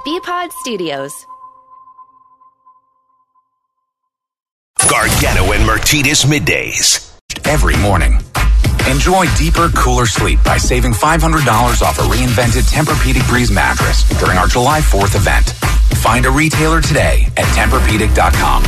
BPod Studios. Gargano and Martinez middays. Every morning. Enjoy deeper, cooler sleep by saving $500 off a reinvented Tempur-Pedic Breeze mattress during our July 4th event. Find a retailer today at TempurPedic.com.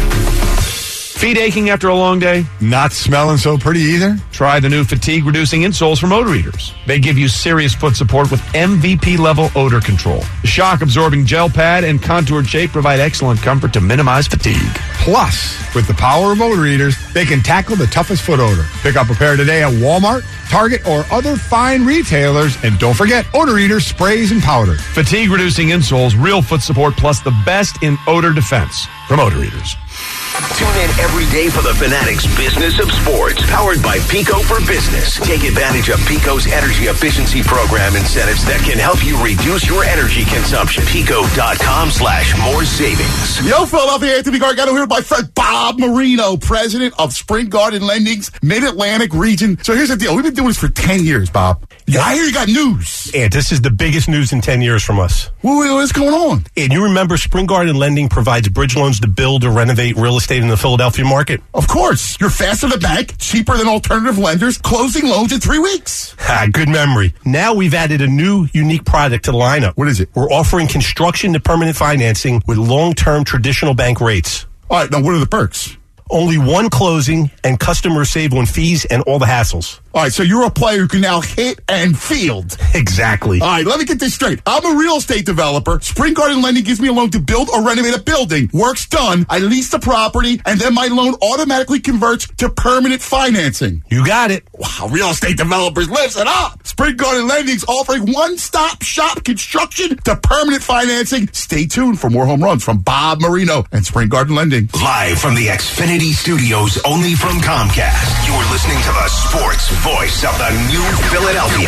Feet aching after a long day? Not smelling so pretty either? Try the new fatigue-reducing insoles from Odor Eaters. They give you serious foot support with MVP-level odor control. The shock-absorbing gel pad and contoured shape provide excellent comfort to minimize fatigue. Plus, with the power of Odor Eaters, they can tackle the toughest foot odor. Pick up a pair today at Walmart, Target, or other fine retailers. And don't forget Odor Eaters sprays and powder. Fatigue-reducing insoles, real foot support, plus the best in odor defense from Odor Eaters. Tune in every day for the Fanatics Business of Sports, powered by Pico for Business. Take advantage of Pico's energy efficiency program incentives that can help you reduce your energy consumption. Pico.com/more savings. Yo, Philadelphia, Anthony Gargano here with my friend Bob Marino, president of Spring Garden Lending's Mid-Atlantic region. So here's the deal. We've been doing this for 10 years, Bob. Yeah, I hear you got news. And this is the biggest news in 10 years from us. What's going on? And you remember Spring Garden Lending provides bridge loans to build or renovate real estate in the Philadelphia market? Of course. You're faster than bank, cheaper than alternative lenders, closing loans in 3 weeks. Good memory. Now we've added a new, unique product to the lineup. What is it? We're offering construction to permanent financing with long-term traditional bank rates. All right, now what are the perks? Only one closing, and customers save on fees and all the hassles. All right, so you're a player who can now hit and field. Exactly. All right, let me get this straight. I'm a real estate developer. Spring Garden Lending gives me a loan to build or renovate a building. Work's done. I lease the property, and then my loan automatically converts to permanent financing. You got it. Wow, real estate developers, listen up. Spring Garden Lending's offering one-stop shop construction to permanent financing. Stay tuned for more home runs from Bob Marino and Spring Garden Lending. Live from the Xfinity Studios, only from Comcast. You're listening to the sports voice of the new Philadelphia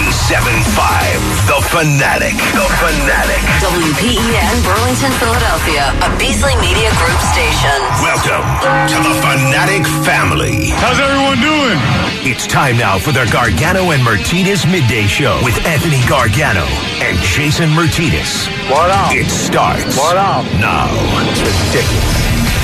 97.5. The Fanatic. The Fanatic. WPEN Burlington, Philadelphia, a Beasley Media Group station. Welcome to the Fanatic family. How's everyone doing? It's time now for the Gargano and Martinez Midday Show with Anthony Gargano and Jason Martinez. What up? It starts What up? now. It's ridiculous.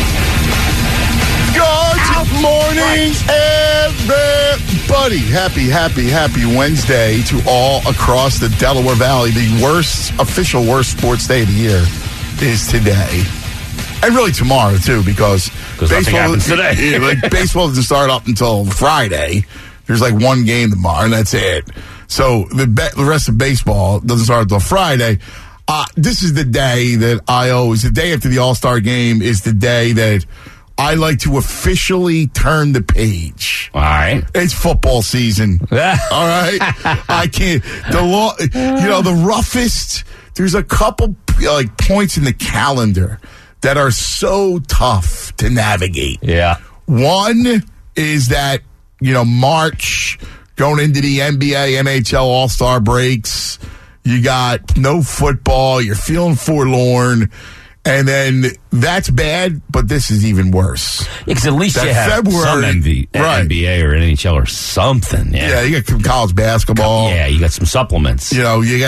Good morning, everybody. Happy Wednesday to all across the Delaware Valley. The official worst sports day of the year is today. And really tomorrow, too, because nothing happens today. Baseball doesn't start up until Friday. There's like one game tomorrow, and that's it. So the rest of baseball doesn't start until Friday. This is the day that the day after the All-Star game is the day that I like to officially turn the page. All right. It's football season. All right. I can't. The roughest. There's a couple points in the calendar that are so tough to navigate. Yeah. One is that March going into the NBA, NHL All-Star breaks. You got no football. You're feeling forlorn. And then that's bad, but this is even worse. Yeah, because at least that you have February, some right. NBA or NHL or something. Yeah, you got some college basketball. Yeah, you got some supplements. There's a big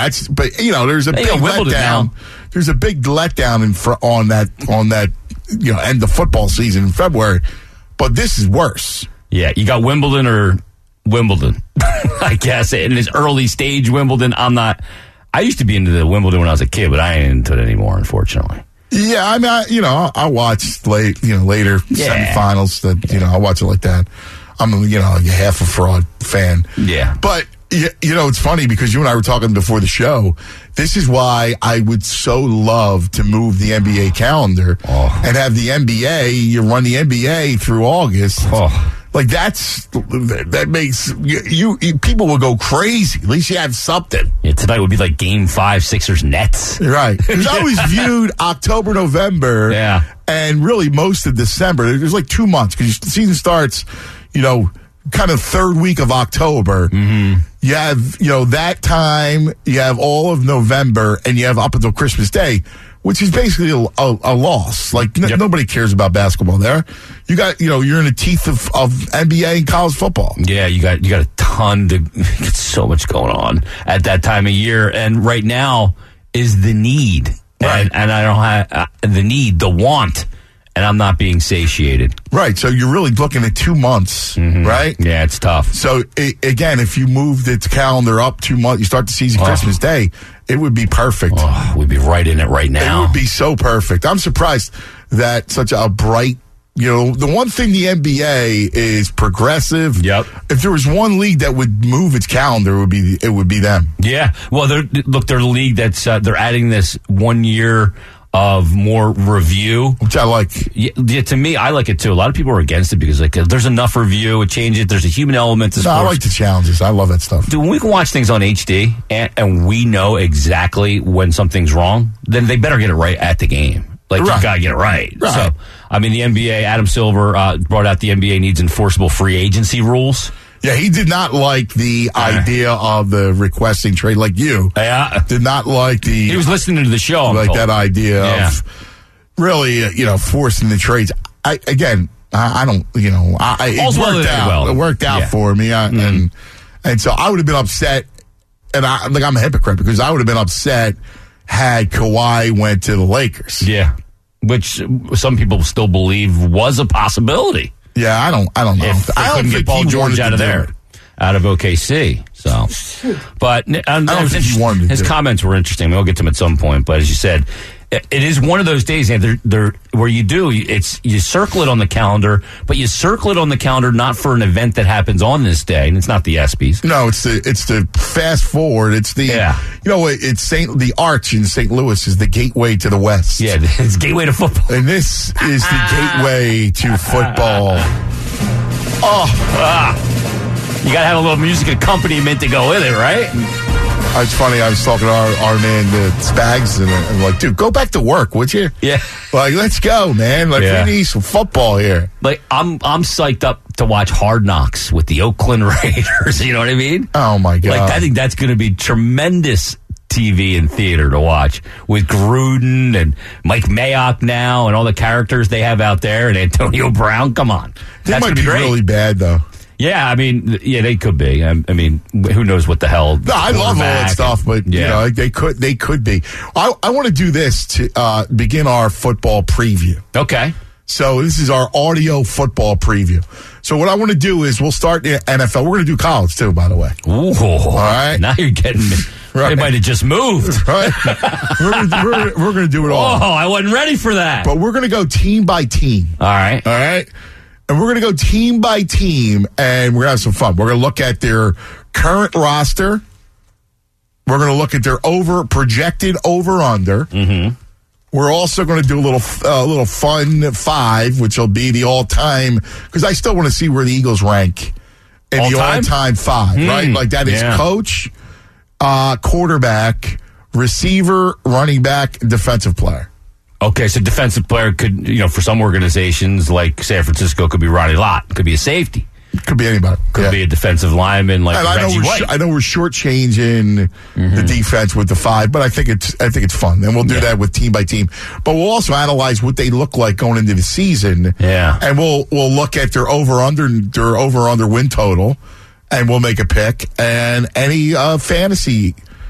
letdown. Now. There's a big letdown on that end of football season in February. But this is worse. Yeah, you got Wimbledon or Wimbledon, I guess. In this early stage Wimbledon, I used to be into the Wimbledon when I was a kid, but I ain't into it anymore, unfortunately. Yeah, I mean, I watched later semifinals. That I watch it like that. I'm a half a fraud fan. Yeah, but it's funny because you and I were talking before the show. This is why I would so love to move the NBA calendar and have the NBA. You run the NBA through August. Like that makes you people will go crazy. At least you have something. Yeah, tonight would be like Game 5, Sixers Nets. Right. It's always viewed October, November, and really most of December. There's like 2 months because the season starts, kind of third week of October. Mm-hmm. You have that time. You have all of November, and you have up until Christmas Day, which is basically a loss. Like, nobody cares about basketball there. You got, you're in the teeth of NBA and college football. Yeah, you got a ton to get so much going on at that time of year. And right now, is the need. Right. And I don't have the need, the want, and I'm not being satiated. Right. So you're really looking at 2 months, right? Yeah, it's tough. So, again, if you moved its calendar up 2 months, you start the season Christmas Day, it would be perfect. Oh, we'd be right in it right now. It would be so perfect. I'm surprised that such a bright, the one thing the NBA is progressive. Yep. If there was one league that would move its calendar, it would be them. Yeah. Well, they're the league that's they're adding this 1 year of more review, which I like. Yeah, to me, I like it too. A lot of people are against it because there's enough review, it changes. There's a human element to sports. I like the challenges. I love that stuff. Dude, when we can watch things on HD and we know exactly when something's wrong, then they better get it right at the game. You gotta get it right. So, I mean, the NBA, Adam Silver brought out the NBA needs enforceable free agency rules. Yeah, he did not like the idea of the requesting trade, like you. Yeah, did not like the. He was listening to the show. That idea of really, forcing the trades. I don't. It worked out. It worked out for me, and so I would have been upset. And I'm a hypocrite because I would have been upset had Kawhi went to the Lakers. Yeah, which some people still believe was a possibility. Yeah, I don't know. If I couldn't get Paul George out of there, out of OKC. So, but his comments were interesting. We'll get to them at some point. But as you said, it is one of those days where you circle it on the calendar, but you circle it on the calendar not for an event that happens on this day, and it's not the ESPYs. No, it's the fast forward. It's the it's the Arch in St. Louis is the gateway to the West. Yeah, it's gateway to football, and this is the gateway to football. You got to have a little music accompaniment to go with it, right? It's funny. I was talking to our man, Spags, and I'm like, dude, go back to work, would you? Yeah. Let's go, man. We need some football here. I'm psyched up to watch Hard Knocks with the Oakland Raiders. You know what I mean? Oh, my God. I think that's going to be tremendous TV and theater to watch with Gruden and Mike Mayock now and all the characters they have out there and Antonio Brown. Come on. They might be great. Really bad, though. Yeah, I mean, they could be. I mean, who knows what the hell? No, I love all that stuff, but they could be. I want to do this to begin our football preview. Okay. So this is our audio football preview. So what I want to do is we'll start the NFL. We're going to do college too, by the way. Ooh, all right. Now you're getting me. Right. They might have just moved. Right. we're going to do it all. Oh, I wasn't ready for that. But we're going to go team by team. All right. And we're going to go team by team, and we're going to have some fun. We're going to look at their current roster. We're going to look at their projected over-under. Mm-hmm. We're also going to do a little fun 5, which will be the all-time, because I still want to see where the Eagles rank in the all-time 5, right? Like that is coach, quarterback, receiver, running back, defensive player. Okay, so defensive player could, for some organizations like San Francisco, could be Ronnie Lott, could be a safety. Could be anybody. Could be a defensive lineman like Reggie White. I know we're shortchanging the defense with the 5, but I think it's fun, and we'll do that with team by team. But we'll also analyze what they look like going into the season. Yeah, and we'll look at their over under win total, and we'll make a pick and any fantasy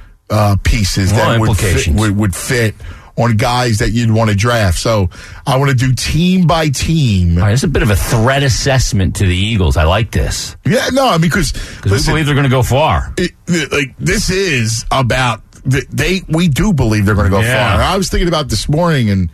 pieces that would fit on guys that you'd want to draft. So I want to do team by team. All right, it's a bit of a threat assessment to the Eagles. I like this. Yeah, no, I mean, because we believe they're going to go far. This is about we do believe they're going to go far. I was thinking about this morning, and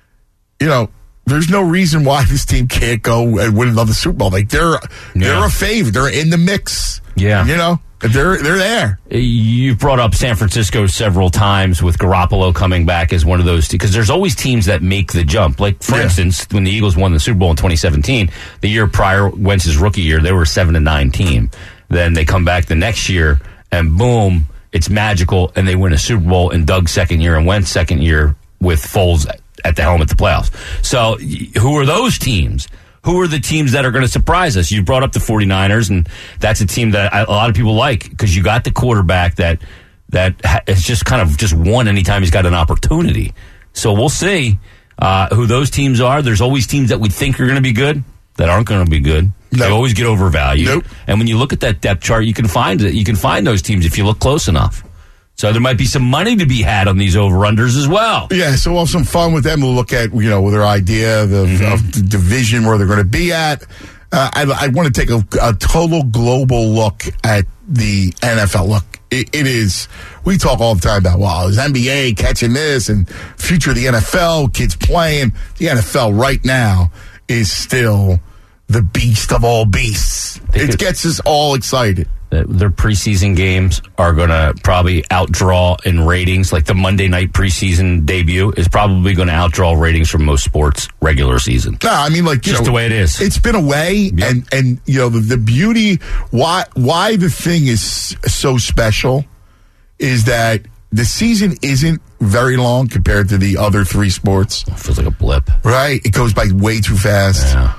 there's no reason why this team can't go and win another Super Bowl. They're a favorite. They're in the mix. Yeah, they're there. You've brought up San Francisco several times with Garoppolo coming back as one of those, because there's always teams that make the jump. Like, for instance, when the Eagles won the Super Bowl in 2017, the year prior, Wentz's rookie year, they were a 7-9 team. Then they come back the next year, and boom, it's magical, and they win a Super Bowl in Doug's second year and Wentz's second year with Foles at the helm at the playoffs. So who are those teams? Who are the teams that are going to surprise us? You brought up the 49ers, and that's a team that a lot of people like because you got the quarterback that has just kind of just won anytime he's got an opportunity. So we'll see who those teams are. There's always teams that we think are going to be good that aren't going to be good. Nope. They always get overvalued. Nope. And when you look at that depth chart, you can find those teams if you look close enough. So there might be some money to be had on these over-unders as well. Yeah, so we'll have some fun with them. We'll look at, with their idea of the division where they're going to be at. I want to take a total global look at the NFL. Look, it is, we talk all the time about, is NBA catching this and future of the NFL, kids playing. The NFL right now is still the beast of all beasts. It gets us all excited. Their preseason games are going to probably outdraw in ratings. Like the Monday night preseason debut is probably going to outdraw ratings from most sports regular season. No, I mean, just the way it is. It's been a way, yep. and the beauty, why the thing is so special is that the season isn't very long compared to the other three sports. It feels like a blip. Right? It goes by way too fast. Yeah.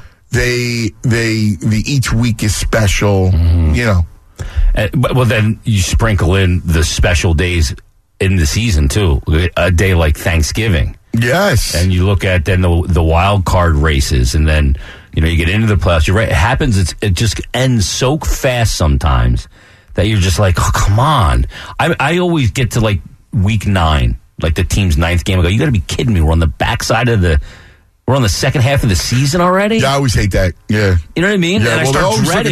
The each week is special, Well, then you sprinkle in the special days in the season, too. A day like Thanksgiving. Yes. And you look at then the wild card races, and then, you get into the playoffs. You're right. It happens. It just ends so fast sometimes that you're just like, oh, come on. I always get to, like, week 9, like the team's 9th game. I go, you got to be kidding me. We're on the backside of we're on the second half of the season already? Yeah, I always hate that. Yeah. You know what I mean? Yeah, and I start dreading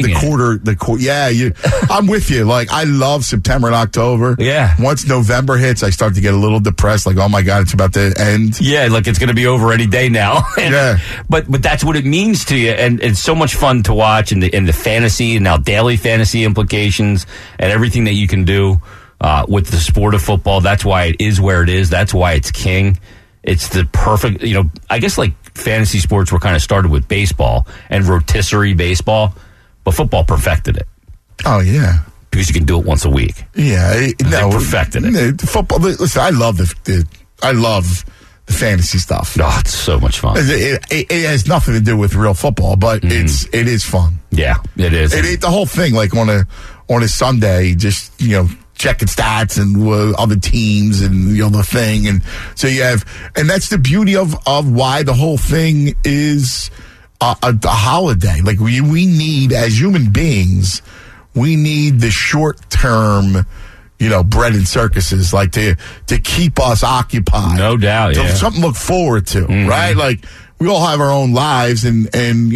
it. I'm with you. Like, I love September and October. Yeah. Once November hits, I start to get a little depressed. Like, oh my God, it's about to end. Yeah, like it's going to be over any day now. Yeah. But that's what it means to you. And it's so much fun to watch and the fantasy and now daily fantasy implications and everything that you can do with the sport of football. That's why it is where it is. That's why it's king. It's the perfect, I guess like fantasy sports were kind of started with baseball and rotisserie baseball, but football perfected it. Oh, yeah. Because you can do it once a week. Yeah. They perfected it. Football, listen, I love I love the fantasy stuff. Oh, it's so much fun. It has nothing to do with real football, but it is fun. Yeah, it is. The whole thing, like on a Sunday, just, checking stats and other teams and the thing, and so you have, and that's the beauty of why the whole thing is a holiday. Like we need, as human beings, we need the short term, bread and circuses, like to keep us occupied. No doubt, yeah. Something to look forward to, right? Like we all have our own lives and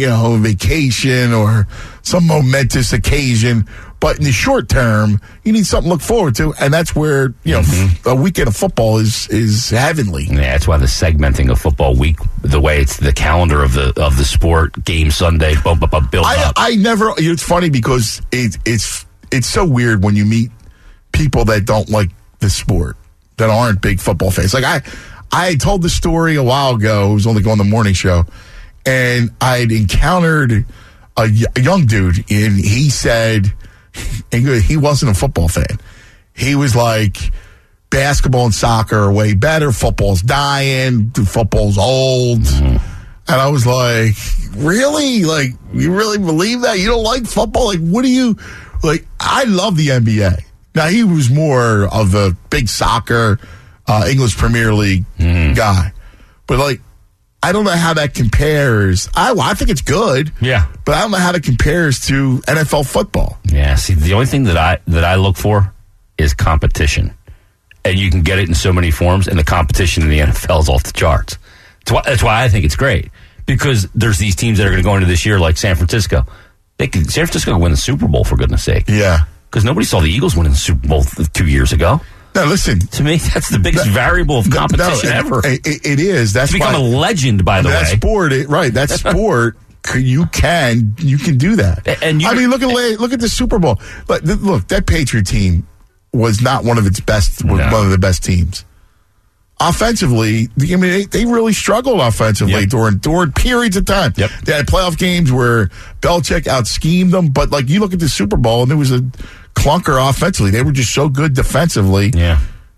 vacation or some momentous occasion. But in the short term, you need something to look forward to, and that's where a weekend of football is heavenly. Yeah, that's why the segmenting of football week, the way it's the calendar of the sport, game Sunday, build up. I never. It's funny because it's so weird when you meet people that don't like the sport, that aren't big football fans. Like I told the story a while ago. It was only going on the morning show, and I'd encountered a young dude, and he said. And he wasn't a football fan. He was like, basketball and soccer are way better. Football's dying. Football's old. Mm-hmm. And I was like, really? Like, you really believe that? You don't like football? Like, what do you... Like, I love the NBA. Now, he was more of a big soccer, English Premier League guy. But, like, I don't know how that compares. I think it's good. Yeah. But I don't know how that compares to NFL football. Yeah, see, the only thing that I look for is competition. And you can get it in so many forms, and the competition in the NFL is off the charts. That's why I think it's great. Because there's these teams that are going to go into this year like San Francisco. San Francisco could win the Super Bowl, for goodness sake. Yeah. Because nobody saw the Eagles winning the Super Bowl 2 years ago. Now, listen. To me, that's the biggest variable of competition ever. It is. That's it's become a legend, by the way. That sport, that sport, you can do that. And I mean, look at the Super Bowl. Look, that Patriot team was not one of its best, one of the best teams. Offensively, I mean, they really struggled offensively during periods of time. Yep. They had playoff games where Belichick out-schemed them, but like you look at the Super Bowl and there was a clunker offensively. They were just so good defensively. Yeah.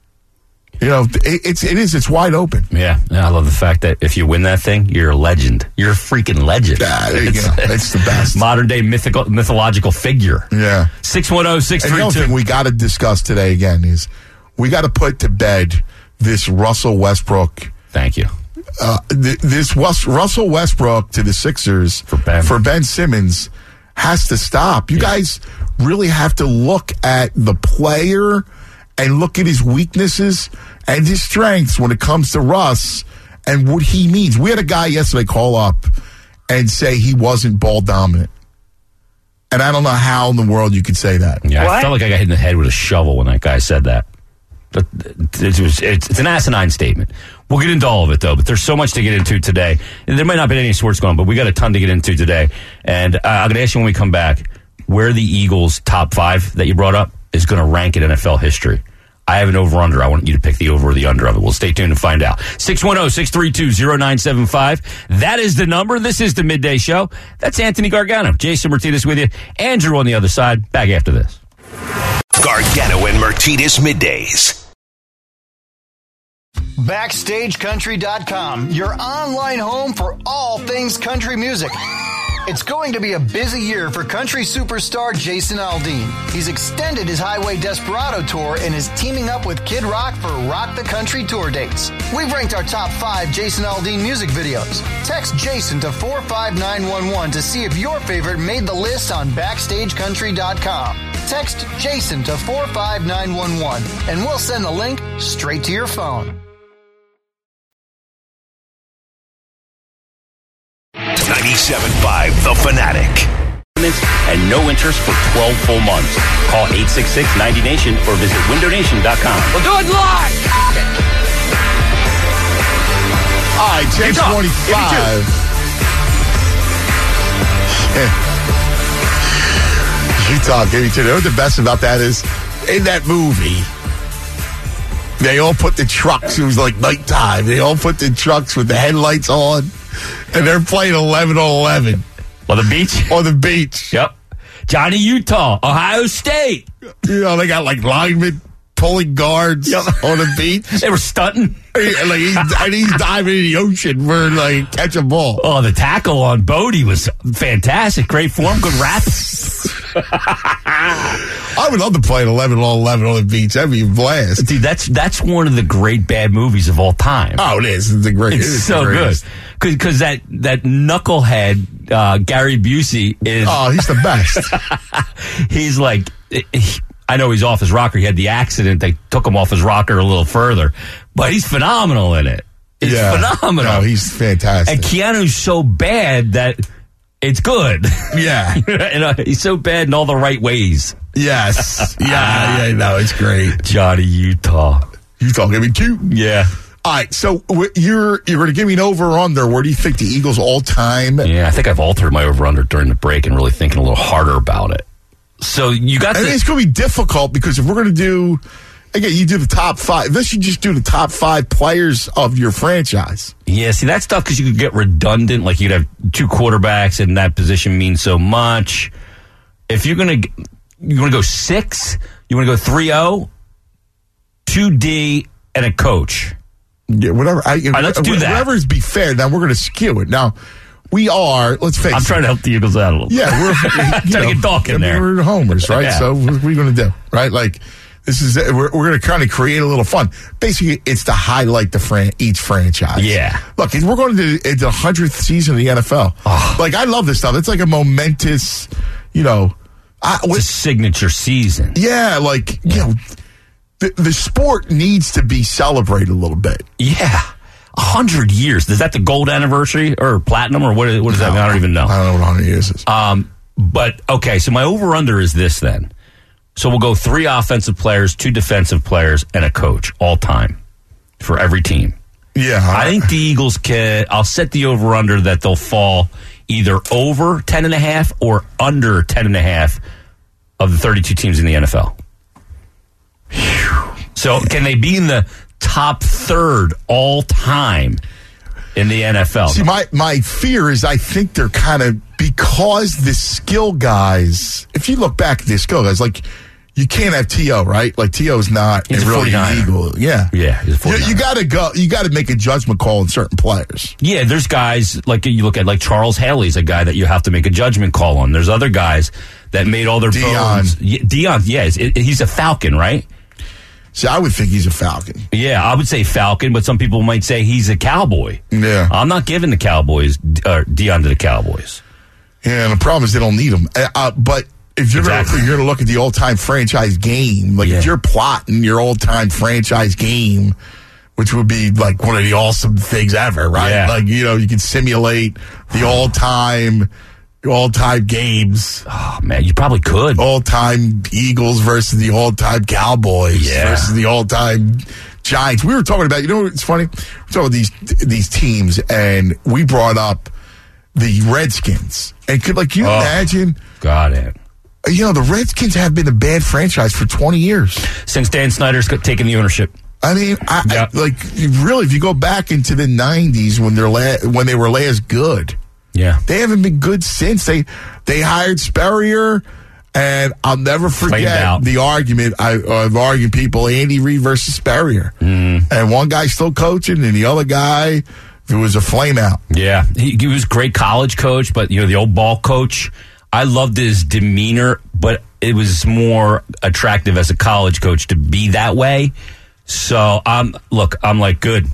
It's wide open. Yeah. I love the fact that if you win that thing, you're a legend. You're a freaking legend. Yeah, there you go. It's the best. Modern day mythological figure. Yeah. 610-632. And the other thing we got to discuss today again is we got to put to bed this Russell Westbrook. Thank you. This Russell Westbrook to the Sixers for Ben Simmons has to stop. You guys really have to look at the player and look at his weaknesses and his strengths when it comes to Russ and what he means. We had a guy yesterday call up and say he wasn't ball dominant. And I don't know how in the world you could say that. Yeah, I felt like I got hit in the head with a shovel when that guy said that. But it's an asinine statement. We'll get into all of it, though, but there's so much to get into today. And there might not be any sports going on, but we got a ton to get into today. And I'm going to ask you when we come back where the Eagles' top 5 that you brought up is going to rank in NFL history. I have an over-under. I want you to pick the over or the under of it. We'll stay tuned and find out. 610-632-0975. That is the number. This is the Midday Show. That's Anthony Gargano. Jason Martinez with you. Andrew on the other side. Back after this. Gargano and Martinez Middays. BackstageCountry.com, your online home for all things country music. It's going to be a busy year for country superstar Jason Aldean. He's extended his Highway Desperado tour and is teaming up with Kid Rock for Rock the Country tour dates. We've ranked our top 5 Jason Aldean music videos. Text Jason to 45911 to see if your favorite made the list on BackstageCountry.com. Text Jason to 45911 and we'll send the link straight to your phone. 97.5 The Fanatic. And no interest for 12 full months. Call 866-90-NATION or visit windownation.com. We'll do it live! All right, 10:25. Utah gave me two. You know what the best about that is? In that movie, they all put the trucks. It was like nighttime. They all put the trucks with the headlights on. And they're playing 11 on 11. On the beach? On the beach. Yep. Johnny Utah, Ohio State. You know, they got like linemen pulling guards on the beach. They were stunting. And he's diving in the ocean for like catch a ball. Oh, the tackle on Bodie was fantastic. Great form, good rap. I would love to play an 11 on 11 on the beach. That'd be a blast. Dude, that's one of the great bad movies of all time. Oh, it is. It's so good. Because that knucklehead, Gary Busey, is... Oh, he's the best. He's like... I know he's off his rocker. He had the accident. They took him off his rocker a little further. But he's phenomenal in it. He's phenomenal. No, he's fantastic. And Keanu's so bad that it's good. Yeah. And, he's so bad in all the right ways. Yes. Yeah, no, it's great. Johnny Utah. Utah, give me 2. Yeah. All right, so you're going to give me an over-under. Where do you think the Eagles all-time? Yeah, I think I've altered my over-under during the break and really thinking a little harder about it. So you got. I think it's going to be difficult because if we're going to do, again, you do the top 5. This should just do the top 5 players of your franchise. Yeah, see that's tough because you could get redundant. Like you'd have 2 quarterbacks, and that position means so much. If you're going to go 6, you want to go 3-0, 2D, and a coach. Yeah, whatever. Let's do that. Whatever's be fair. Now we're going to skew it. Now. We are, let's face it. I'm trying to help the Eagles out a little bit. Yeah, we're trying to get talking there. We're homers, right? Yeah. So what are we going to do, right? Like, this is, we're going to kind of create a little fun. Basically, it's to highlight each franchise. Yeah. Look, we're going to the 100th season of the NFL. Oh. Like, I love this stuff. It's like a momentous, it's a signature season. Yeah, like, the sport needs to be celebrated a little bit. Yeah. 100 years. Is that the gold anniversary or platinum or what is that? I don't even know. I don't know what 100 years is. But, okay, so my over-under is this then. So we'll go 3 offensive players, 2 defensive players, and a coach all time for every team. Yeah. I think the Eagles I'll set the over-under that they'll fall either over 10.5 or under 10.5 of the 32 teams in the NFL. So can they be in the top 3rd all time in the NFL? See, my fear is I think they're kind of, because the skill guys, if you look back at the skill guys, like, you can't have T.O., right? Like, T.O.'s not he's really an Eagle. Yeah. Yeah, he's a 49er. You got to go. You got to make a judgment call on certain players. Yeah, there's guys, like, you look at, like, Charles Haley's a guy that you have to make a judgment call on. There's other guys that made all their bones. Deion, yeah, he's a Falcon, right? See, I would think he's a Falcon. Yeah, I would say Falcon, but some people might say he's a Cowboy. Yeah. I'm not giving the Cowboys, Deion to the Cowboys. Yeah, and the problem is they don't need him. But if you're going to look at the all-time franchise game, like if you're plotting your all-time franchise game, which would be like one of the awesome things ever, right? Yeah. Like, you can simulate the all-time games. Oh, man, you probably could. All-time Eagles versus the all-time Cowboys versus the all-time Giants. We were talking about, it's funny? We're talking about these teams, and we brought up the Redskins. And can you imagine? Got it. The Redskins have been a bad franchise for 20 years. Since Dan Snyder's taken the ownership. I mean, really, if you go back into the 90s when they were last good, they haven't been good since. They hired Spurrier, and I'll never forget the argument. I've argued people, Andy Reid versus Spurrier. And one guy's still coaching, and the other guy, it was a flame out. Yeah, he was a great college coach, but, the old ball coach, I loved his demeanor, but it was more attractive as a college coach to be that way. So, I'm like, good.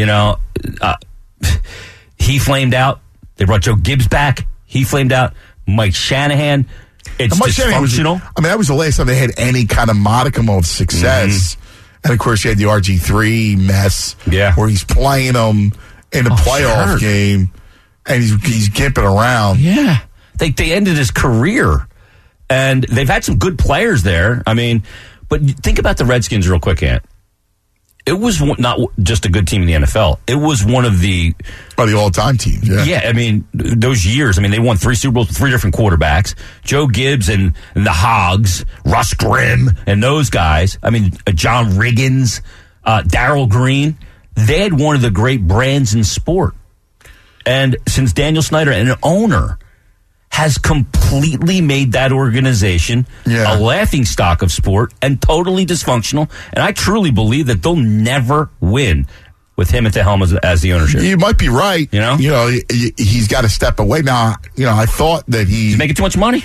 He flamed out. They brought Joe Gibbs back. He flamed out. Mike Shanahan. It's dysfunctional. That was the last time they had any kind of modicum of success. And, of course, you had the RG3 mess where he's playing them in a playoff game, and he's gimping around. Yeah. They ended his career, and they've had some good players there. I mean, but think about the Redskins real quick, Ant. It was not just a good team in the NFL. It was one of the all-time teams. Yeah, I mean, those years. I mean, they won 3 Super Bowls with 3 different quarterbacks. Joe Gibbs and the Hogs, Russ Grimm, and those guys. I mean, John Riggins, Darryl Green. They had one of the great brands in sport. And since Daniel Snyder, an owner, has completely made that organization a laughingstock of sport and totally dysfunctional. And I truly believe that they'll never win with him at the helm as the ownership. You might be right. He's got to step away now. I thought that he's making too much money.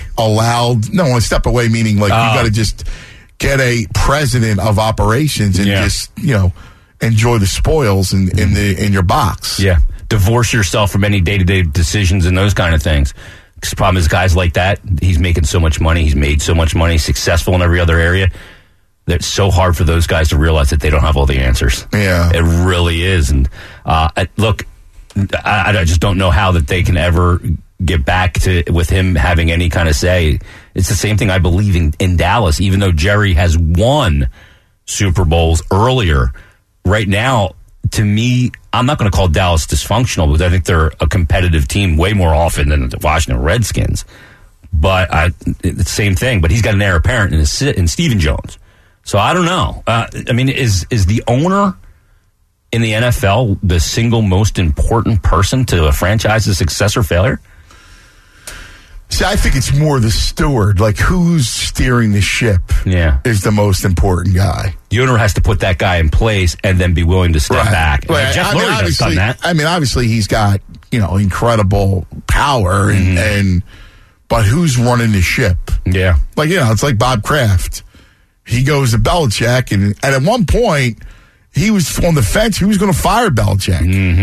A step away meaning you got to just get a president of operations and just enjoy the spoils in your box. Yeah, divorce yourself from any day-to-day decisions and those kind of things. The problem is guys like that, he's making so much money, he's made so much money, successful in every other area, that it's so hard for those guys to realize that they don't have all the answers. Yeah. It really is. And look, I just don't know how that they can ever get back to with him having any kind of say. It's the same thing I believe in Dallas, even though Jerry has won Super Bowls earlier. Right now, to me, I'm not going to call Dallas dysfunctional because I think they're a competitive team way more often than the Washington Redskins. But it's the same thing. But he's got an heir apparent in Stephen Jones. So I don't know. Is the owner in the NFL the single most important person to a franchise's success or failure? See, I think it's more the steward. Like, who's steering the ship is the most important guy. The owner has to put that guy in place and then be willing to step back. Right. Jeff Lurie has done that. I mean, obviously, he's got, incredible power, but who's running the ship? Yeah. It's like Bob Kraft. He goes to Belichick, and at one point, he was on the fence. Who was going to fire Belichick?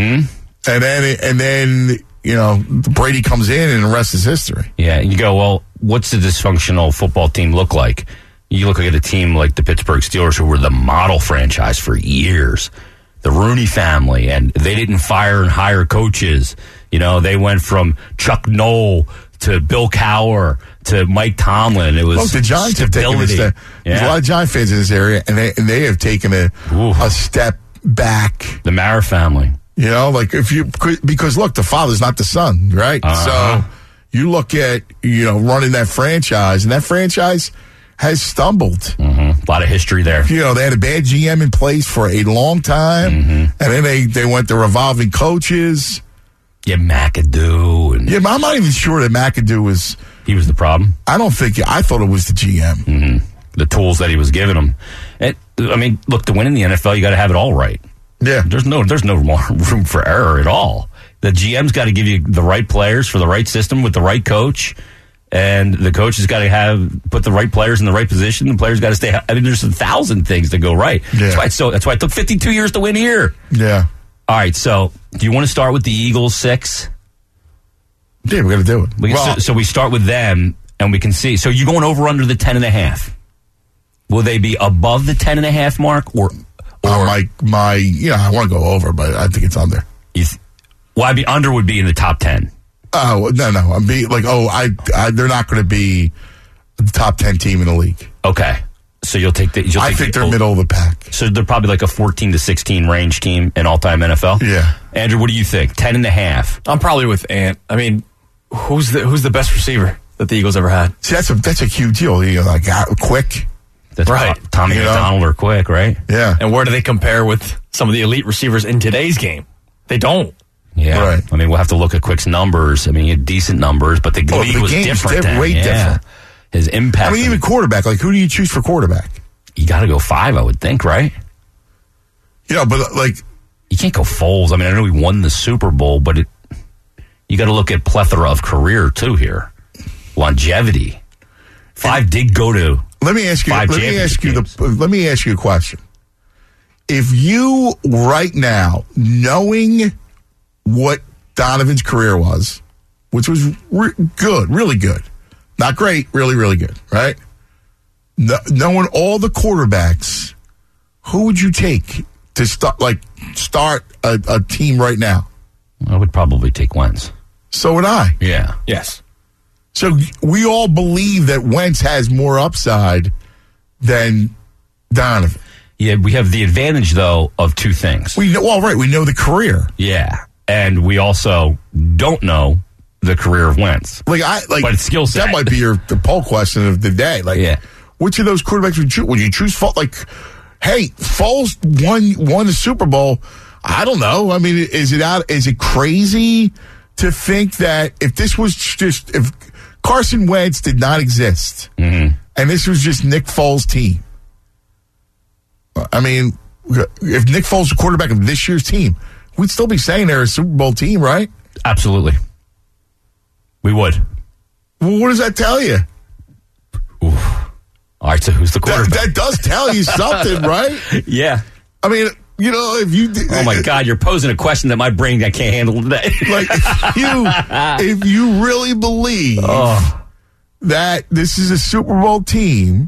And then Brady comes in and the rest is history. Yeah, and you go, well, what's the dysfunctional football team look like? You look at a team like the Pittsburgh Steelers, who were the model franchise for years. The Rooney family, and they didn't fire and hire coaches. They went from Chuck Noll to Bill Cowher to Mike Tomlin. It was the Giants stability. have taken There's a lot of Giant fans in this area, and they have taken a step back. The Mara family. Because look, the father's not the son, right? So you look at, running that franchise, and that franchise has stumbled. A lot of history there. They had a bad GM in place for a long time, and then they went to revolving coaches. Yeah, McAdoo. But I'm not even sure that McAdoo was... He was the problem? I thought it was the GM. The tools that he was giving them. Look, to win in the NFL, you got to have it all right. Yeah. There's no more room for error at all. The GM's got to give you the right players for the right system with the right coach, and the coach has got to put the right players in the right position. The players got to stay. There's 1,000 things that go right. Yeah. That's why it took 52 years to win here. Yeah. All right. So, do you want to start with the Eagles 6? Yeah, we're going to do it. So we start with them, And we can see. So you're going over under the 10.5. Will they be above the 10.5 mark or I want to go over, but I think it's under. I'd be under would be in the top 10. Oh, no. I'm being like, they're not going to be the top 10 team in the league. Okay. So you'll take the. I think they're middle of the pack. So they're probably like a 14 to 16 range team in all-time NFL. Yeah. Andrew, what do you think? 10.5. I'm probably with Ant. I mean, who's the best receiver that the Eagles ever had? See, that's a huge deal. Like quick. That's right. Tommy McDonald or Quick, right? Yeah. And where do they compare with some of the elite receivers in today's game? They don't. Yeah. Right. I mean, we'll have to look at Quick's numbers. I mean, he had decent numbers, but the league was different then. Way different. His impact. I mean, even quarterback. Like, who do you choose for quarterback? You got to go 5, I would think, right? But like, you can't go Foles. I mean, I know he won the Super Bowl, but you got to look at plethora of career too here, longevity. 5 did go to. Let me ask you. Let me ask you a question. If you right now, knowing what Donovan's career was, which was good, really good, not great, really, really good, right? Knowing all the quarterbacks, who would you take to start a team right now? I would probably take Wentz. So would I. Yeah. Yes. So we all believe that Wentz has more upside than Donovan. Yeah, we have the advantage, though, of 2 things. We know the career. Yeah. And we also don't know the career of Wentz. But it's skill set. That might be the poll question of the day. Which of those quarterbacks would you choose? Would you choose Foles? Like, hey, Foles won the Super Bowl. I don't know. I mean, is it crazy to think that if Carson Wentz did not exist, and this was just Nick Foles' team, I mean, if Nick Foles was the quarterback of this year's team, we'd still be saying they're a Super Bowl team, right? Absolutely. We would. Well, what does that tell you? Oof. All right, so who's the quarterback? That does tell you something, right? Yeah. I mean, if you... Oh, my God, you're posing a question that my brain can't handle today. Like, if you really believe that this is a Super Bowl team,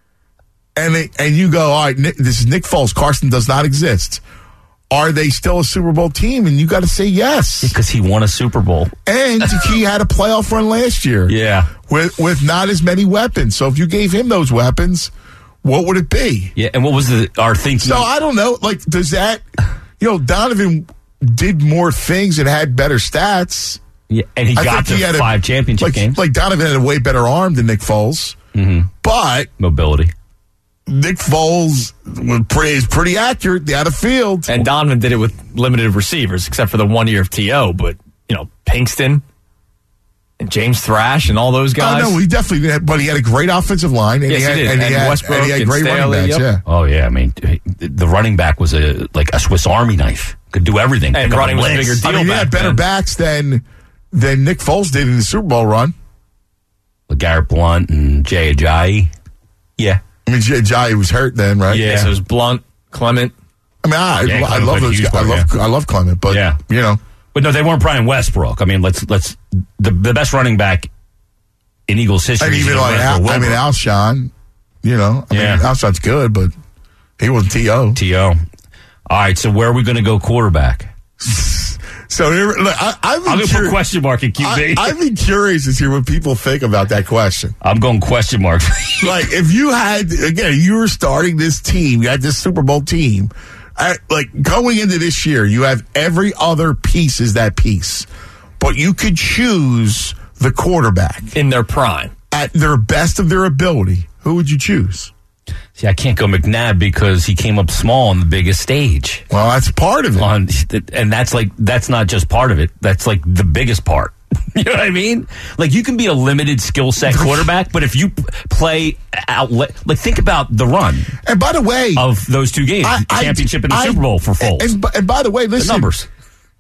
and you go, all right, this is Nick Foles, Carson does not exist. Are they still a Super Bowl team? And you got to say yes. Because he won a Super Bowl. And he had a playoff run last year. Yeah. With not as many weapons. So if you gave him those weapons, what would it be? Yeah, and what was our thinking? So I don't know. Like, does that... Donovan did more things and had better stats. Yeah, and he got to 5 championship games. Like, Donovan had a way better arm than Nick Foles. Mm-hmm. But... mobility. Nick Foles is pretty accurate down the field. And Donovan did it with limited receivers, except for the 1 year of T.O., but, Pinkston and James Thrash and all those guys. Oh, no, he definitely did, but he had a great offensive line. And yes, he had Westbrook and he had great Staley, running backs, yeah. Oh, yeah, I mean, the running back was like a Swiss Army knife. Could do everything. And running was a bigger deal. He had better backs than Nick Foles did in the Super Bowl run. LeGarrette Blount and Jay Ajayi. Yeah. I mean, Ajayi was hurt then, right? Yeah, so it was Blount, Clement. I mean, I love those guys. I love Clement, but, But no, they weren't Brian Westbrook. I mean, let's the best running back in Eagles history. And even Alshon, Alshon's good, but he wasn't T.O. All right, so where are we going to go quarterback? So I'm going to put question mark in QB. I'd be curious to hear what people think about that question. I'm going question mark. Like, if you had, again, you were starting this team, you had this Super Bowl team, going into this year, you have every other piece is that piece. But you could choose the quarterback. In their prime. At their best of their ability. Who would you choose? See, I can't go McNabb because he came up small on the biggest stage. Well, that's part of it. And that's not just part of it. That's like the biggest part. You know what I mean? Like, you can be a limited skill set quarterback, but if you play out, think about the run. And by the way, of those 2 games, the championship and the Super Bowl for Foles. And by the way, listen, the numbers.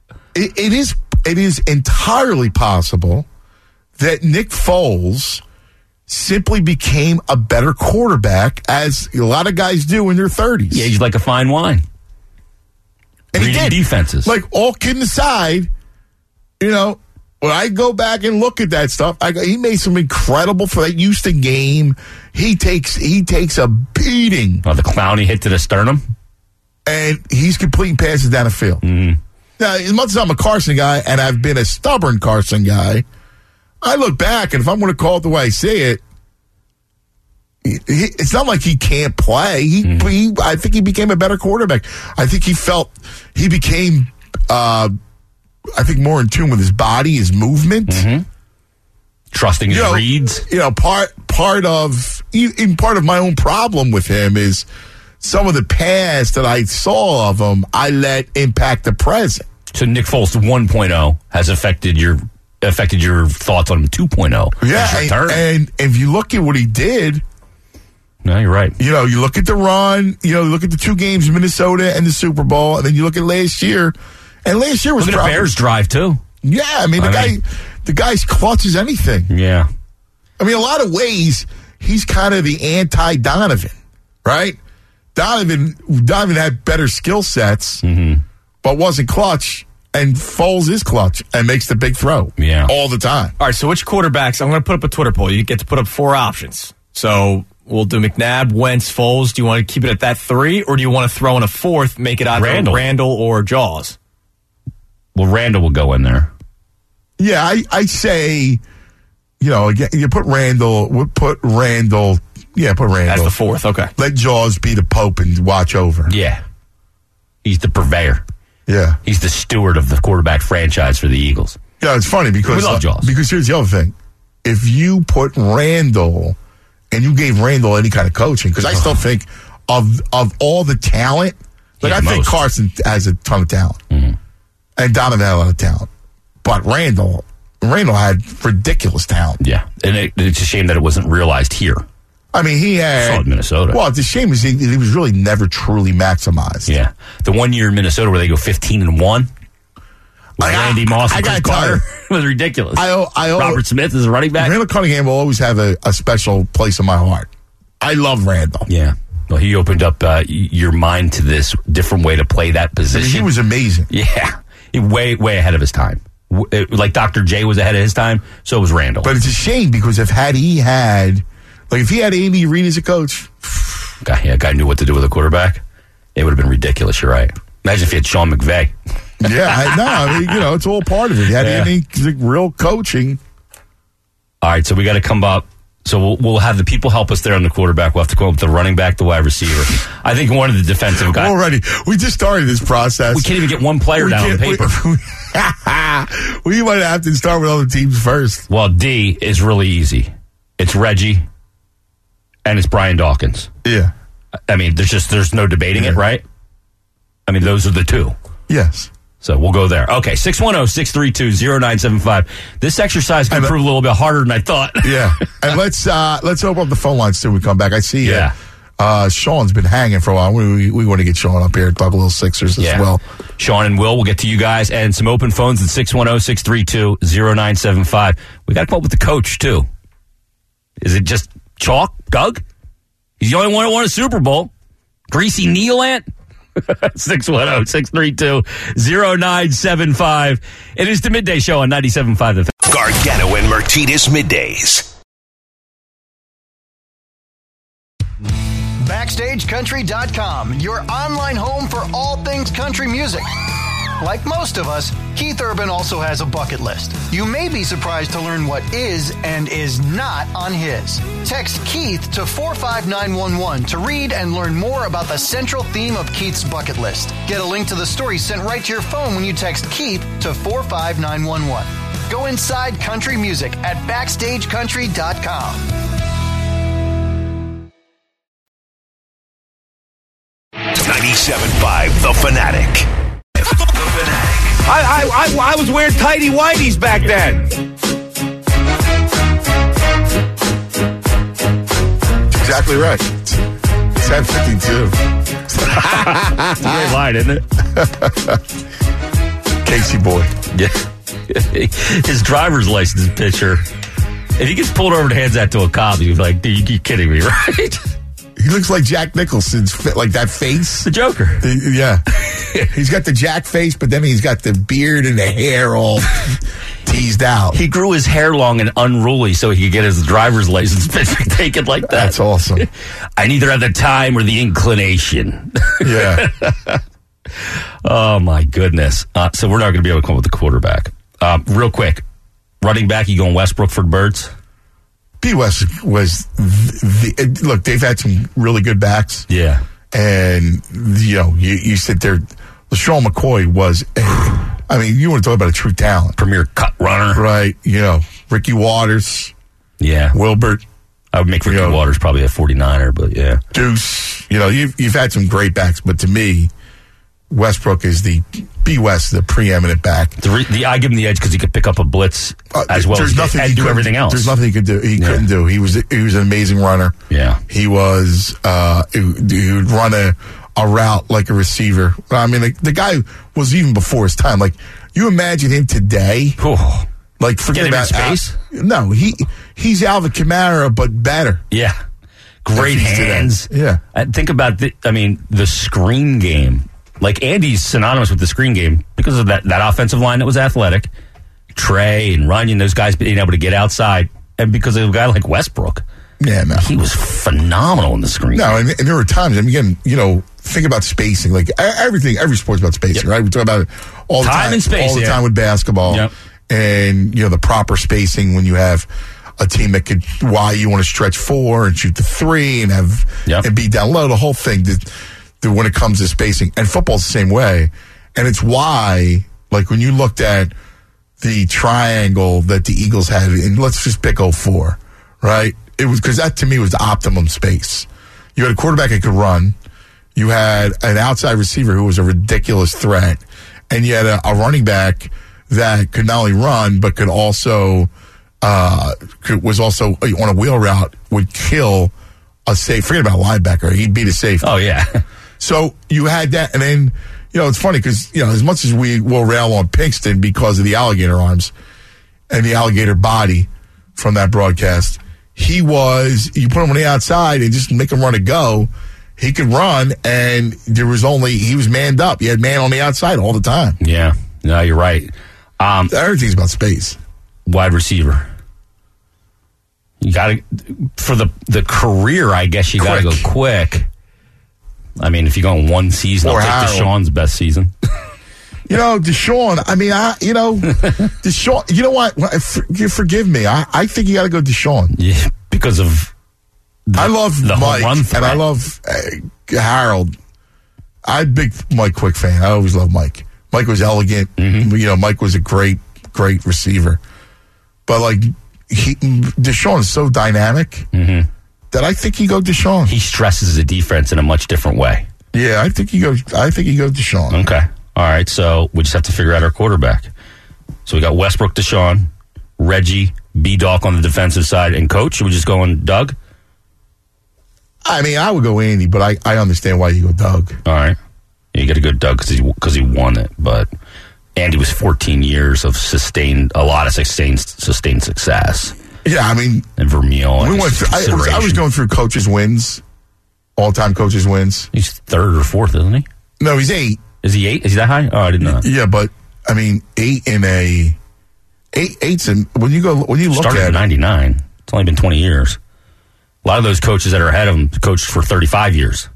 It is entirely possible that Nick Foles simply became a better quarterback, as a lot of guys do in their 30s. Yeah, he's like a fine wine. And reading defenses. Like, all kidding aside, when I go back and look at that stuff, he made some incredible for that Houston game. He takes a beating. Oh, the clown he hit to the sternum? And he's completing passes down the field. Mm-hmm. Now, as much as I'm a Carson guy, and I've been a stubborn Carson guy, I look back, and if I'm going to call it the way I say it, it's not like he can't play. I think he became a better quarterback. I think he became, I think, more in tune with his body, his movement. Mm-hmm. Trusting his reads. Part of my own problem with him is some of the past that I saw of him, I let impact the present. So Nick Foles 1.0 has affected your thoughts on him 2.0. Yeah, and if you look at what he did, no, you're right. You look at the run, you look at the 2 games, Minnesota and the Super Bowl, and then you look at last year, and last year was look at the Bears drive too. Yeah, I mean the guy's clutch as anything. Yeah, I mean, a lot of ways he's kind of the anti-Donovan, right? Donovan had better skill sets, but wasn't clutch. And Foles is clutch and makes the big throw all the time. All right, so which quarterbacks? I'm going to put up a Twitter poll. You get to put up 4 options. So we'll do McNabb, Wentz, Foles. Do you want to keep it at that 3, or do you want to throw in a 4th, make it either Randall or Jaws? Well, Randall will go in there. Yeah, I say, you put Randall. Yeah, put Randall. As the 4th, okay. Let Jaws be the Pope and watch over. Yeah. He's the purveyor. Yeah. He's the steward of the quarterback franchise for the Eagles. Yeah, it's funny because we love Jaws. Because here's the other thing. If you put Randall and you gave Randall any kind of coaching, because I still think of all the talent, I think Carson has a ton of talent. Mm-hmm. And Donovan had a lot of talent. But Randall had ridiculous talent. Yeah. And it's a shame that it wasn't realized here. I mean, he had Minnesota. Well, the shame is he was really never truly maximized. Yeah, the 1 year in Minnesota where they go 15-1 with Randy Moss and Chris Carter was ridiculous. Robert Smith is a running back. Randall Cunningham will always have a special place in my heart. I love Randall. Yeah, well, he opened up your mind to this different way to play that position. He was amazing. Yeah, way ahead of his time. Like Dr. J was ahead of his time, so was Randall. But it's a shame because if he had Andy Reid as a coach, guy knew what to do with a quarterback, it would have been ridiculous. You're right. Imagine if he had Sean McVay. Yeah, it's all part of it. He had any real coaching. All right, so we got to come up. So we'll have the people help us there on the quarterback. We'll have to come up with the running back, the wide receiver. I think one of the defensive guys. Already, we just started this process. We can't even get one player down on paper. We might have to start with other teams first. Well, D is really easy. It's Reggie. And it's Brian Dawkins. Yeah. I mean, there's no debating it, right? I mean, those are the 2. Yes. So we'll go there. Okay, 610-632-0975. This exercise can prove a little bit harder than I thought. Yeah. And let's open up the phone lines till we come back. I see Sean's been hanging for a while. We want to get Sean up here and talk a little Sixers as well. Sean and Will, we'll get to you guys. And some open phones at 610-632-0975. We got to come up with the coach, too. Is it just chalk, Doug? He's the only one who won a Super Bowl. Greasy Nealant? 610-632-0975. It is the Midday Show on 97.5 The Gargano and Martinez Middays. BackstageCountry.com, your online home for all things country music. Like most of us, Keith Urban also has a bucket list. You may be surprised to learn what is and is not on his. Text Keith to 45911 to read and learn more about the central theme of Keith's bucket list. Get a link to the story sent right to your phone when you text Keith to 45911. Go inside country music at BackstageCountry.com. 97.5 The Fanatic. I was wearing tighty whities back then. Exactly right. It's at 52. It's a great line, isn't it? Casey boy. Yeah. His driver's license picture. If he gets pulled over and hands that to a cop, he'd be like, "You're kidding me, right?" He looks like Jack Nicholson's like that face. The Joker. Yeah. He's got the Jack face, but then he's got the beard and the hair all teased out. He grew his hair long and unruly so he could get his driver's license picture taken like that. That's awesome. I neither have the time or the inclination. Yeah. Oh, my goodness. So we're not going to be able to come up with a quarterback. Real quick, running back, you going Westbrook for the Birds? B. West was look, they've had some really good backs. Yeah. And, you sit there. LaShawn McCoy was, you want to talk about a true talent. Premier cut runner. Right. Ricky Waters. Yeah. Wilbert. I would make Ricky Waters probably a 49er, but yeah. Deuce. You've had some great backs, but to me, Westbrook is the preeminent back. I give him the edge because he could pick up a blitz as well and do everything else. There's nothing he could do. He couldn't do. He was an amazing runner. Yeah, he was. He would run a route like a receiver. The guy was even before his time. Like you imagine him today. Like forget about space. No, he's Alvin Kamara but better. Yeah, great hands. Yeah, and think about the screen game. Like, Andy's synonymous with the screen game because of that offensive line that was athletic. Trey and Runyon, those guys being able to get outside. And because of a guy like Westbrook. Yeah, no. He was phenomenal in the screen game. No, and there were times, again, think about spacing. Like, every sport's about spacing, right? We talk about it all the time. And space, all the time with basketball. Yep. And, the proper spacing when you have a team that could, why you want to stretch 4 and shoot the 3 and and be down low, the whole thing. When it comes to spacing. And football's the same way. And it's why, like, when you looked at the triangle that the Eagles had, and let's just pick 04, right? It was because that, to me, was the optimum space. You had a quarterback that could run. You had an outside receiver who was a ridiculous threat. And you had a running back that could not only run, but could also, was also on a wheel route, would kill a safe. Forget about a linebacker. He'd beat a safety. Oh, yeah. So you had that, and then, it's funny because, as much as we will rail on Pinkston because of the alligator arms and the alligator body from that broadcast, you put him on the outside and just make him run a go, he could run, and he was manned up. You had man on the outside all the time. Yeah. No, you're right. Everything's about space. Wide receiver. You got to, for the career, I guess you got to go quick. If you go in one season, I'll take Deshaun's best season. Deshaun, Deshaun, you know what? You forgive me. I think you got to go Deshaun. Yeah, because of I love Mike, and I love Harold. I'm a big Mike Quick fan. I always loved Mike. Mike was elegant. Mm-hmm. Mike was a great receiver. But, Deshaun is so dynamic. Mm-hmm. That I think you go Deshaun. He stresses the defense in a much different way. Yeah, I think you go Deshaun. Okay. All right, so we just have to figure out our quarterback. So we got Westbrook, Deshaun, Reggie, B-Doc on the defensive side, and coach. Are we just going Doug? I would go Andy, but I understand why you go Doug. All right. Yeah, you got to go Doug because he won it, but Andy was 14 years of sustained success. Yeah, and Vermeil. I was going through coaches' wins, all-time coaches' wins. He's 3rd or 4th, isn't he? No, he's 8. Is he 8? Is he that high? Oh, I didn't know that. Yeah, but 8 in a 8's in when you look started at in 99. It's only been 20 years. A lot of those coaches that are ahead of him coached for 35 years.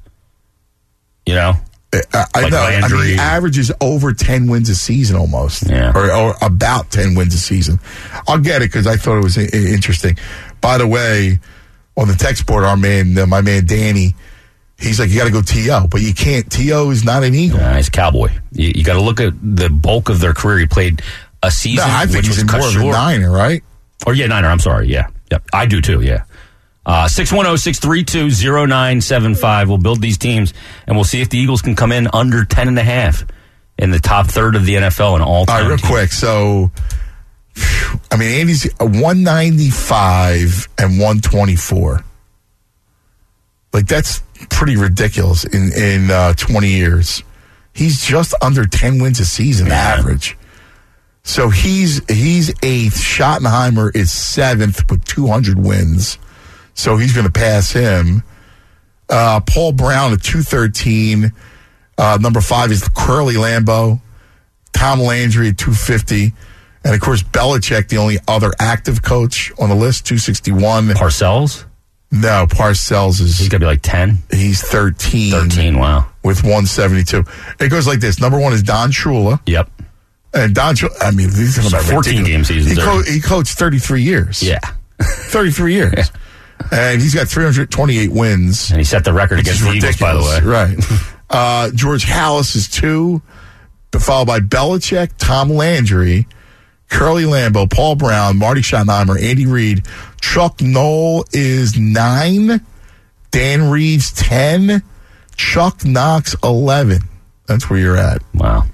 I know. Landry. Average is over 10 wins a season almost. Yeah. Or about 10 wins a season. I'll get it because I thought it was interesting. By the way, on the text board, my man Danny, he's like, you got to go T.O., but you can't. T.O. is not an Eagle. He's a Cowboy. You got to look at the bulk of their career. He played a season. No, I think he's more of a Niner, right? Or Niner. I'm sorry. Yeah. Yep. I do too. Yeah. 610-632-0975. We'll build these teams, and we'll see if the Eagles can come in under 10.5 in the top third of the NFL in all time. All right, real quick. So, Andy's 195 and 124. That's pretty ridiculous in 20 years. He's just under 10 wins a season average. So he's 8th. Schottenheimer is 7th with 200 wins. So he's going to pass him. Paul Brown at 213. Number 5 is Curly Lambeau. Tom Landry at 250. And, of course, Belichick, the only other active coach on the list, 261. Parcells? No, Parcells is... He's got to be like 10? He's 13. 13, wow. With 172. It goes like this. Number 1 is Don Shula. Yep. And Don Shula, I mean, these are about 14 game seasons. He coached 33 years. Yeah. 33 years. Yeah. And he's got 328 wins. And he set the record against the Eagles, by the way. Right. George Halas is 2, followed by Belichick, Tom Landry, Curly Lambeau, Paul Brown, Marty Schottenheimer, Andy Reid. Chuck Noll is 9. Dan Reeves, 10. Chuck Knox, 11. That's where you're at. Wow.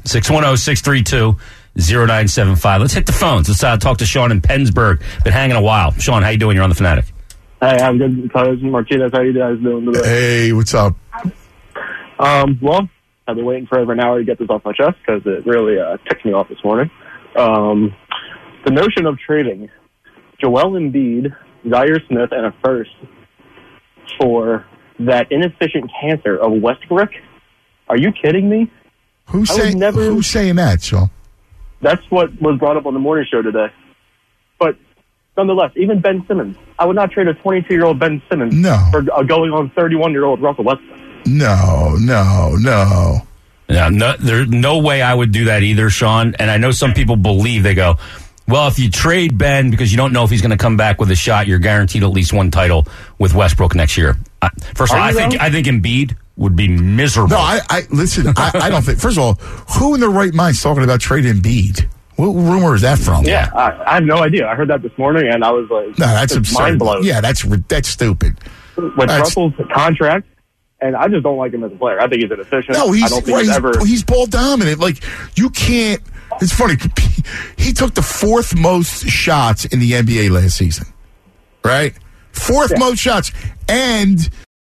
610-632-0975. Let's hit the phones. Let's talk to Sean in Pennsburg. Been hanging a while. Sean, how you doing? You're on The Fanatic. Hey, I'm good. Martinez, how you guys doing today? Hey, what's up? Well, I've been waiting for over an hour to get this off my chest because it really ticked me off this morning. The notion of trading Joel Embiid, Zaire Smith, and a first for that inefficient cancer of Westbrook. Are you kidding me? Who's saying that, Sean? That's what was brought up on the morning show today. But nonetheless, even Ben Simmons. I would not trade a 22-year-old Ben Simmons for a going on 31-year-old Russell Westbrook. No. Yeah, there's no way I would do that either, Sean. And I know some people believe, they go, well, if you trade Ben because you don't know if he's going to come back with a shot, you're guaranteed at least one title with Westbrook next year. First of all, I think Embiid would be miserable. No, listen, I don't think. First of all, who in their right mind is talking about trading Embiid? What rumor is that from? Yeah, I have no idea. I heard that this morning, and I was like, no, that's absurd. Mind blown. Yeah, that's stupid. With Russell's contract, and I just don't like him as a player. I think he's inefficient. No, he's ball dominant. Like, you can't. It's funny. He took the 4th most shots in the NBA last season. Right? 4th most shots. And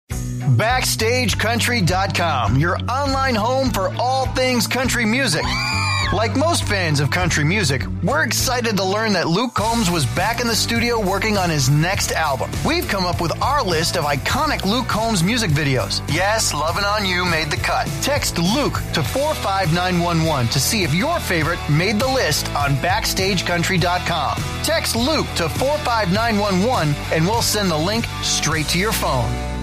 BackstageCountry.com, your online home for all things country music. Like most fans of country music, we're excited to learn that Luke Combs was back in the studio working on his next album. We've come up with our list of iconic Luke Combs music videos. Yes, Lovin' On You made the cut. Text Luke to 45911 to see if your favorite made the list on BackstageCountry.com. Text Luke to 45911 and we'll send the link straight to your phone.